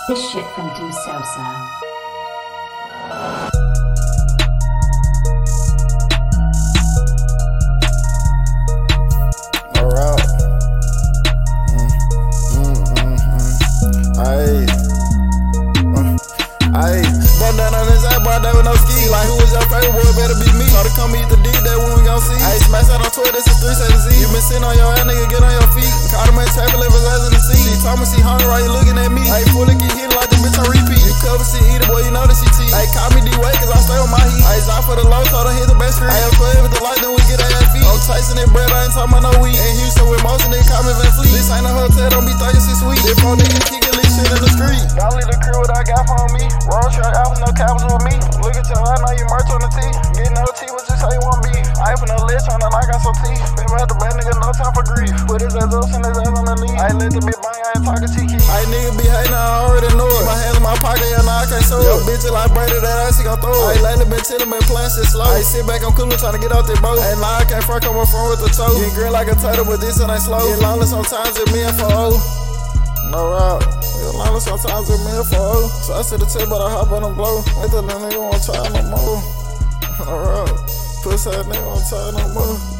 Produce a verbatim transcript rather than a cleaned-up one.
This shit from Do Sosa. Alright. Mm, mm, mm, mm. Ayy. Mm. Ayy. Bun down on this ass, boy, that with no ski. Like, who was your favorite boy? Better be me. Try to come eat the D, that one we gon' see. Ayy, smash out on Twitter, this is three seven Z. You been sitting on your ass, nigga, get on your feet. Caught him in traffic, left his ass in the seat. She told me she hungry, right, you looking at me. Ayy, fully get hit like the bitch on repeat. You cover shit, eat it, boy, you know that she cheat. Ayy, call me D-Way, cause I stay on my heat. Ayy, drop for the low, told her hit the best screen. Ayy, I'm forever the light, then we get at your feet. I'm chasing that bread, I ain't talking about no weed. In Houston with most of niggas, call me Van Fleet. This ain't a hotel, don't be thinking shit sweet. This phone nigga kicking this shit in the street. Y'all leave the crew what I got for me. Roll truck out, no cabs with me. Look at your eye, now you merch on the T. Getting no T, what you say you want me? I ain't finna lit, tryna like I some teeth. Been about the bad nigga, no time for grief. Put his ass up, send his ass on the knee. I ain't let the bitch bang, I ain't talking cheeky. I ain't nigga be hating, I already know it. My hands in my pocket, yeah, nah, I can't show it. Yo, bitch, like Brady, that ass, he gon' throw it. I ain't lately been chillin', been playing shit slow. I ain't sit back, I'm coolin', tryna get out that boat. Ain't nah, I can't front, come up front with the toe. Get green like a turtle, but this one ain't slow. Get lonely sometimes, it's me and for O. No route. Get lonely sometimes, it's me and for O. So I said the tip, but I hop on and blow. Ain't that little nigga won't try no more. No route. Pussy ass nigga won't try no more.